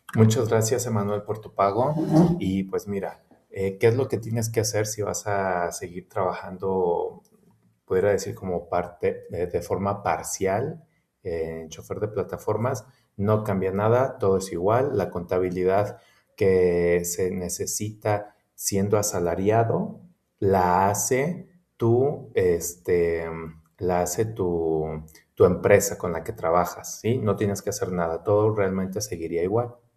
Muchas gracias, Emanuel, por tu pago. Y pues mira, ¿qué es lo que tienes que hacer si vas a seguir trabajando, podría decir como parte, de forma parcial, en chofer de plataformas? No cambia nada, todo es igual. La contabilidad que se necesita siendo asalariado la hace la hace tu empresa con la que trabajas, ¿sí? No tienes que hacer nada, todo realmente seguiría igual.